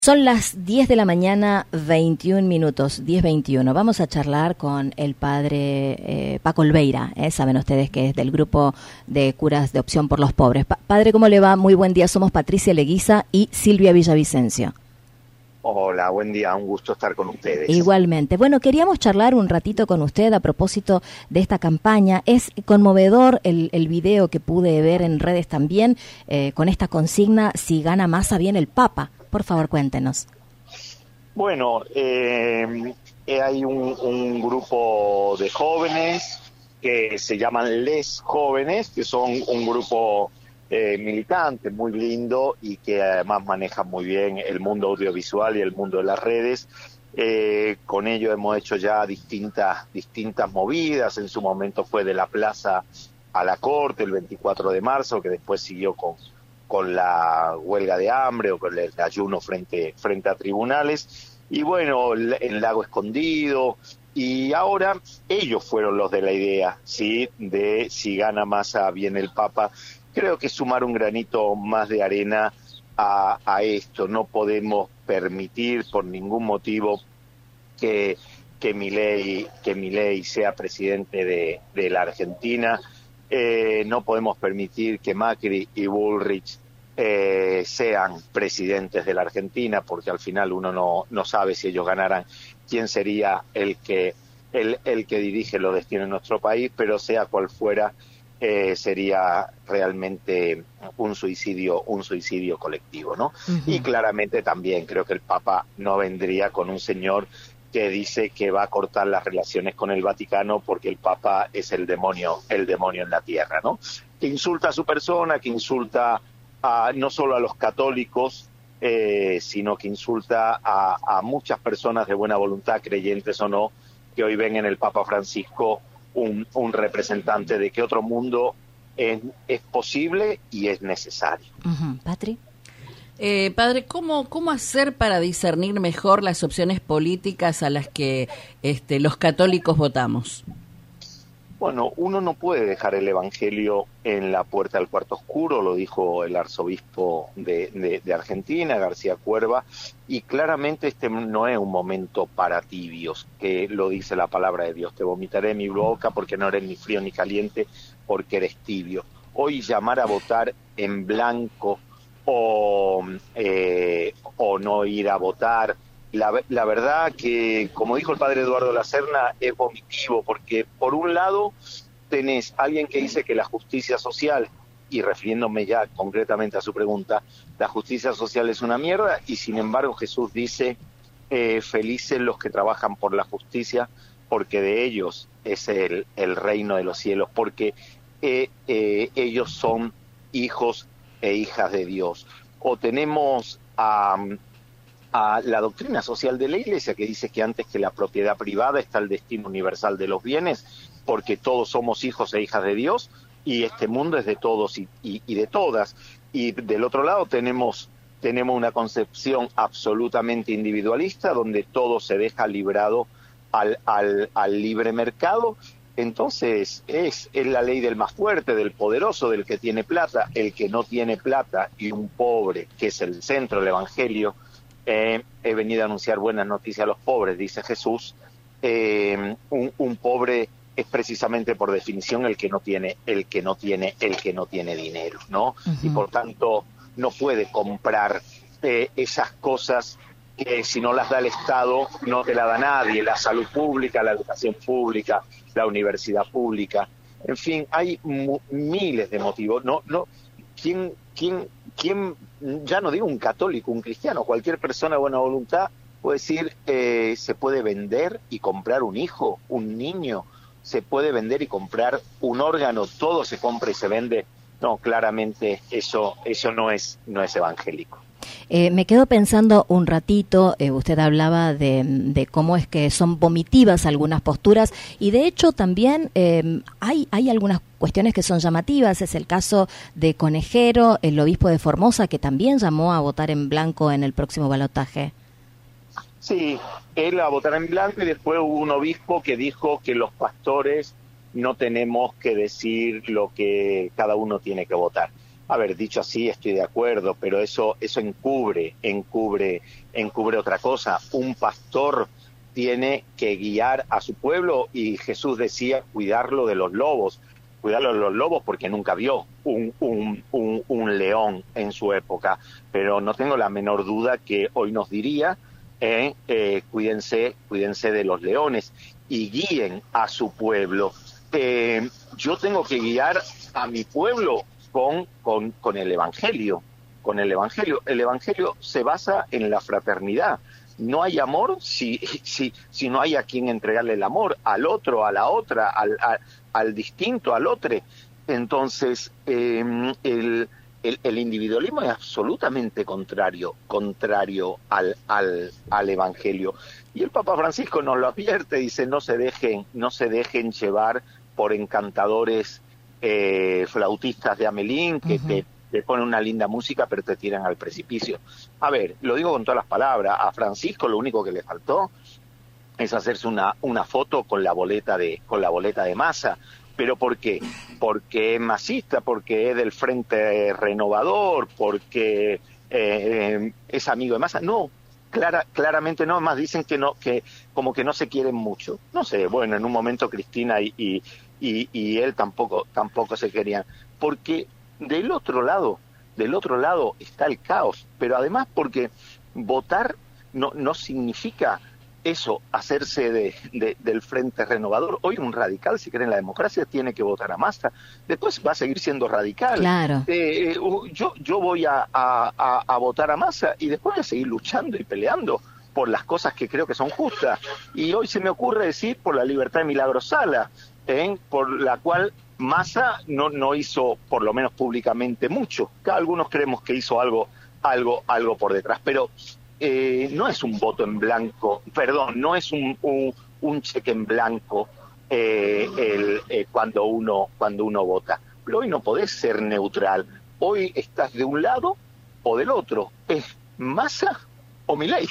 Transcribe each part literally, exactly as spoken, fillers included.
Son las diez de la mañana, veintiún minutos, diez veintiuno. Vamos a charlar con el padre eh, Paco Olveira, ¿eh? Saben ustedes que es del grupo de curas de Opción por los Pobres. Pa- padre, ¿cómo le va? Muy buen día. Somos Patricia Leguiza y Silvia Villavicencio. Hola, buen día, un gusto estar con ustedes. Igualmente. Bueno, queríamos charlar un ratito con usted a propósito de esta campaña. Es conmovedor el, el video que pude ver en redes también, eh, con esta consigna: si gana Massa, viene el Papa. Por favor, cuéntenos. Bueno, eh, hay un, un grupo de jóvenes que se llaman Les Jóvenes, que son un grupo eh, militante muy lindo y que además maneja muy bien el mundo audiovisual y el mundo de las redes. Eh, con ello hemos hecho ya distintas, distintas movidas. En su momento fue de la plaza a la corte el veinticuatro de marzo, que después siguió con... con la huelga de hambre o con el ayuno frente, frente a tribunales, y bueno, el, el lago escondido, y ahora ellos fueron los de la idea, ¿sí? De si gana Massa, viene el Papa. Creo que sumar un granito más de arena a, a esto. No podemos permitir por ningún motivo que, que Milei, que Milei sea presidente de, de la Argentina. Eh, no podemos permitir que Macri y Bullrich eh, sean presidentes de la Argentina, porque al final uno no, no sabe si ellos ganaran quién sería el que, el, el que dirige los destinos de nuestro país, pero sea cual fuera, eh, sería realmente un suicidio, un suicidio colectivo, ¿no? Uh-huh. Y claramente también creo que el Papa no vendría con un señor que dice que va a cortar las relaciones con el Vaticano porque el Papa es el demonio, el demonio en la tierra, ¿no? Que insulta a su persona, que insulta a, no solo a los católicos, eh, sino que insulta a, a muchas personas de buena voluntad, creyentes o no, que hoy ven en el Papa Francisco un, un representante de que otro mundo es, es posible y es necesario. Uh-huh. Patri. Eh, padre, ¿cómo, ¿cómo hacer para discernir mejor las opciones políticas a las que este, los católicos votamos? Bueno, uno no puede dejar el Evangelio en la puerta del cuarto oscuro, lo dijo el arzobispo de, de, de Argentina, García Cuerva, y claramente este no es un momento para tibios, que lo dice la palabra de Dios: te vomitaré de mi boca porque no eres ni frío ni caliente, porque eres tibio. Hoy llamar a votar en blanco o, eh, o no ir a votar, la, la verdad que, como dijo el padre Eduardo Lacerna, es vomitivo, porque por un lado tenés alguien que dice que la justicia social, y refiriéndome ya concretamente a su pregunta, la justicia social es una mierda, y sin embargo Jesús dice, eh, felices los que trabajan por la justicia, porque de ellos es el, el reino de los cielos, porque eh, eh, ellos son hijos e hijas de Dios. O tenemos a, a la doctrina social de la Iglesia, que dice que antes que la propiedad privada está el destino universal de los bienes, porque todos somos hijos e hijas de Dios y este mundo es de todos y, y, y de todas. Y del otro lado tenemos, tenemos una concepción absolutamente individualista, donde todo se deja librado al, al, al libre mercado. Entonces es, es la ley del más fuerte, del poderoso, del que tiene plata. El que no tiene plata y un pobre, que es el centro del Evangelio, eh, he venido a anunciar buenas noticias a los pobres, dice Jesús. Eh, un, un pobre es precisamente por definición el que no tiene, el que no tiene, el que no tiene dinero, ¿no? Uh-huh. Y por tanto no puede comprar eh, esas cosas que si no las da el Estado no te la da nadie: la salud pública, la educación pública, la universidad pública. En fin, hay mu- miles de motivos. No, no, ¿quién, quién, quién, ya no digo un católico, un cristiano, cualquier persona de buena voluntad puede decir, eh, se puede vender y comprar un hijo, un niño, se puede vender y comprar un órgano, todo se compra y se vende. No, claramente eso, eso no es, no es evangélico. Eh, me quedo pensando un ratito, eh, usted hablaba de, de cómo es que son vomitivas algunas posturas, y de hecho también eh, hay, hay algunas cuestiones que son llamativas. Es el caso de Conejero, el obispo de Formosa, que también llamó a votar en blanco en el próximo balotaje. Sí, él a votar en blanco, y después hubo un obispo que dijo que los pastores no tenemos que decir lo que cada uno tiene que votar. A ver, dicho así, estoy de acuerdo, pero eso, eso encubre, encubre, encubre otra cosa. Un pastor tiene que guiar a su pueblo y Jesús decía cuidarlo de los lobos, cuidarlo de los lobos porque nunca vio un, un, un, un león en su época, pero no tengo la menor duda que hoy nos diría, eh, eh, cuídense, cuídense de los leones y guíen a su pueblo. Eh, yo tengo que guiar a mi pueblo con, con, con el Evangelio, con el Evangelio. El Evangelio se basa en la fraternidad. No hay amor si, si, si no hay a quien entregarle el amor, al otro, a la otra, al, al, al distinto, al otro. Entonces, eh, el, el, el individualismo es absolutamente contrario, contrario al, al, al Evangelio. Y el Papa Francisco nos lo advierte, dice, no se dejen, no se dejen llevar por encantadores eh, flautistas de Amelín que uh-huh. te, te ponen una linda música pero te tiran al precipicio. A ver, lo digo con todas las palabras, a Francisco lo único que le faltó es hacerse una, una foto con la boleta de, con la boleta de Massa. ¿Pero por qué? Porque es masista, porque es del Frente Renovador, porque eh, es amigo de Massa. No, clara, claramente no, más dicen que no, que como que no se quieren mucho. No sé, bueno, en un momento Cristina y, y, y, y él tampoco, tampoco se querían. Porque del otro lado, del otro lado está el caos, pero además porque votar no, no significa eso, hacerse de, de, del Frente Renovador. Hoy un radical, si cree en la democracia, tiene que votar a Massa. Después va a seguir siendo radical. Claro. Eh, yo, yo voy a, a, a votar a Massa y después voy a seguir luchando y peleando por las cosas que creo que son justas. Y hoy se me ocurre decir por la libertad de Milagro Sala, ¿eh? por la cual Massa no, no hizo, por lo menos públicamente, mucho. Algunos creemos que hizo algo, algo, algo por detrás, pero Eh, no es un voto en blanco, perdón, no es un, un, un cheque en blanco eh, el, eh, cuando uno cuando uno vota. Pero hoy no podés ser neutral. Hoy estás de un lado o del otro. Es Massa o Milei.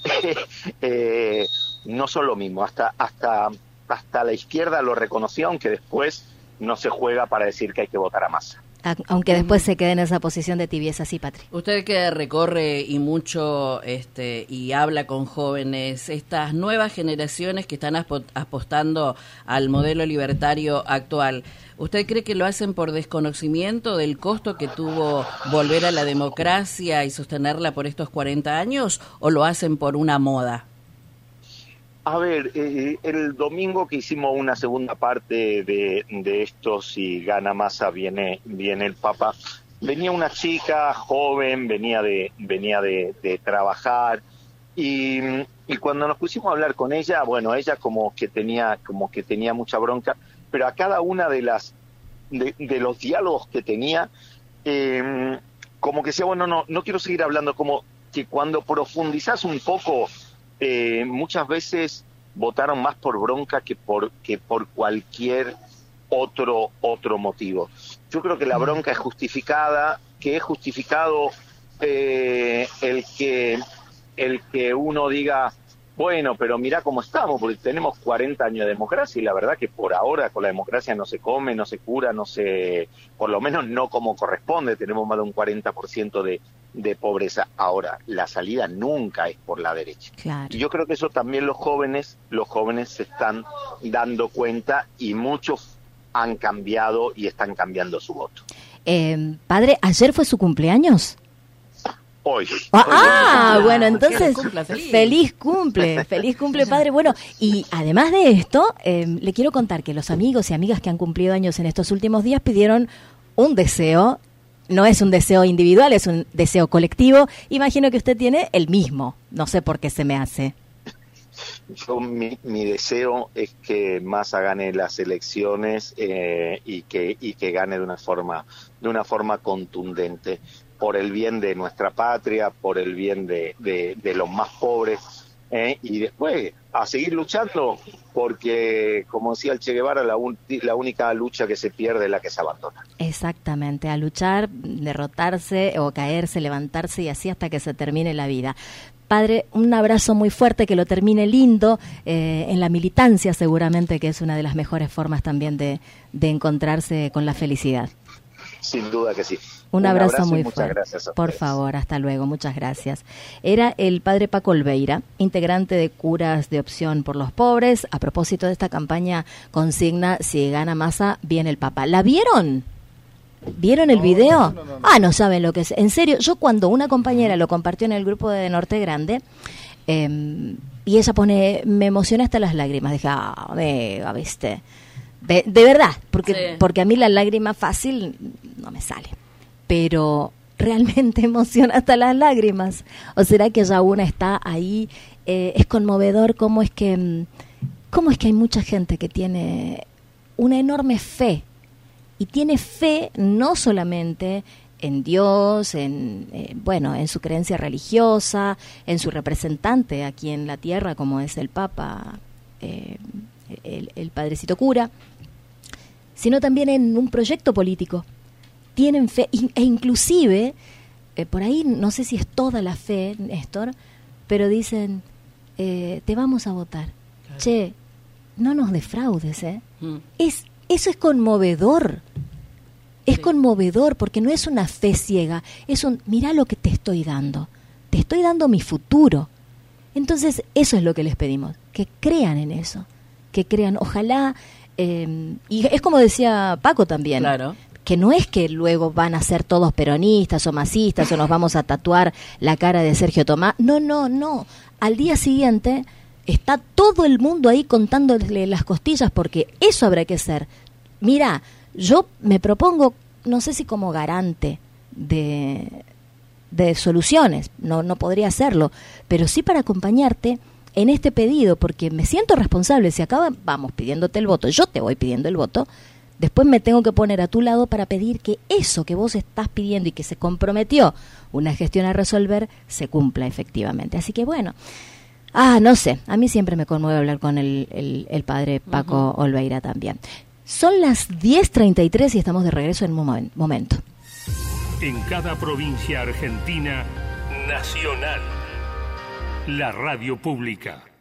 eh, no son lo mismo. Hasta hasta hasta la izquierda lo reconoció, aunque después no se juega para decir que hay que votar a Massa. Aunque después se quede en esa posición de tibieza, sí, Patri. Usted que recorre y mucho este y habla con jóvenes, estas nuevas generaciones que están apostando al modelo libertario actual, ¿usted cree que lo hacen por desconocimiento del costo que tuvo volver a la democracia y sostenerla por estos cuarenta años o lo hacen por una moda? A ver, eh, el domingo que hicimos una segunda parte de, de esto, si gana Massa viene viene el Papa, venía una chica joven, venía de venía de, de trabajar y, y cuando nos pusimos a hablar con ella, bueno, ella como que tenía como que tenía mucha bronca, pero a cada una de las de, de los diálogos que tenía, eh, como que decía, bueno, no no quiero seguir hablando, como que cuando profundizás un poco. Eh, muchas veces votaron más por bronca que por que por cualquier otro otro motivo. Yo creo que la bronca es justificada, que es justificado eh, el que el que uno diga, bueno, pero mirá cómo estamos, porque tenemos cuarenta años de democracia y la verdad que por ahora con la democracia no se come, no se cura, no se, por lo menos no como corresponde, tenemos más de un cuarenta por ciento de de pobreza. Ahora, la salida nunca es por la derecha. Claro. Y yo creo que eso también los jóvenes, los jóvenes se están dando cuenta y muchos han cambiado y están cambiando su voto. Eh, padre, ¿ayer fue su cumpleaños? Hoy. Ah, ah hoy bueno, entonces, cumpla, feliz. feliz cumple, feliz cumple, padre. Bueno, y además de esto, eh, le quiero contar que los amigos y amigas que han cumplido años en estos últimos días pidieron un deseo. No es un deseo individual, es un deseo colectivo. Imagino que usted tiene el mismo. No sé por qué se me hace. Yo, mi, mi deseo es que Massa gane las elecciones eh, y que y que gane de una forma de una forma contundente, por el bien de nuestra patria, por el bien de, de, de los más pobres. Eh, y después a seguir luchando, porque como decía el Che Guevara, la, un, la única lucha que se pierde es la que se abandona. Exactamente, a luchar, derrotarse o caerse, levantarse y así hasta que se termine la vida. Padre, un abrazo muy fuerte, que lo termine lindo, eh, en la militancia seguramente, que es una de las mejores formas también de, de encontrarse con la felicidad. Sin duda que sí. Un, Un abrazo, abrazo muy muchas fuerte. Gracias a Por ustedes. favor, hasta luego, muchas gracias. Era el padre Paco Olveira, integrante de Curas de Opción por los Pobres. A propósito de esta campaña consigna, si gana Massa, viene el Papa. ¿La vieron? ¿Vieron el no, video? No, no, no, no. Ah, no saben lo que es. En serio, yo cuando una compañera lo compartió en el grupo de Norte Grande, eh, y ella pone, me emocioné hasta las lágrimas. Dije, ah, mega, viste. De, de verdad, porque, sí. porque a mí la lágrima fácil no me sale. Pero realmente emociona hasta las lágrimas. ¿O será que ya una está ahí? Eh, es conmovedor cómo es que cómo es que hay mucha gente que tiene una enorme fe. Y tiene fe no solamente en Dios, en eh, bueno, en su creencia religiosa, en su representante aquí en la tierra, como es el Papa, eh, el, el Padrecito Cura, sino también en un proyecto político. Tienen fe, e inclusive, eh, por ahí no sé si es toda la fe, Néstor, pero dicen, eh, te vamos a votar. Claro. Che, no nos defraudes, ¿eh? Mm. Es, eso es conmovedor. Es sí. conmovedor porque no es una fe ciega, es un, mirá lo que te estoy dando, te estoy dando mi futuro. Entonces, eso es lo que les pedimos, que crean en eso, que crean, ojalá, eh, y es como decía Paco también, claro. que no es que luego van a ser todos peronistas o masistas o nos vamos a tatuar la cara de Sergio Tomás. No, no, no. Al día siguiente está todo el mundo ahí contándole las costillas porque eso habrá que ser. Mira, yo me propongo, no sé si como garante de, de soluciones, no, no podría hacerlo, pero sí para acompañarte en este pedido, porque me siento responsable. Si acaba, vamos pidiéndote el voto, yo te voy pidiendo el voto, después me tengo que poner a tu lado para pedir que eso que vos estás pidiendo y que se comprometió una gestión a resolver, se cumpla efectivamente. Así que bueno, ah, no sé, a mí siempre me conmueve hablar con el, el, el padre Paco uh-huh. Olveira también. Son las diez treinta y tres y estamos de regreso en un momento. En cada provincia argentina, Nacional, la radio pública.